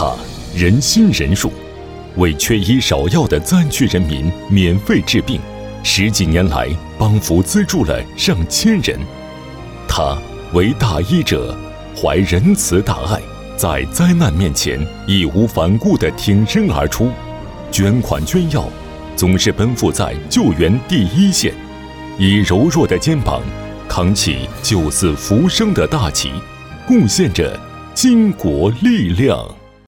他仁心仁术，为缺医少药的灾区人民免费治病，10几年来帮扶资助了上千人。他为大医者，怀仁慈大爱，在灾难面前义无反顾地挺身而出，捐款捐药，总是奔赴在救援第一线，以柔弱的肩膀扛起救死扶伤的大旗，贡献着巾帼力量。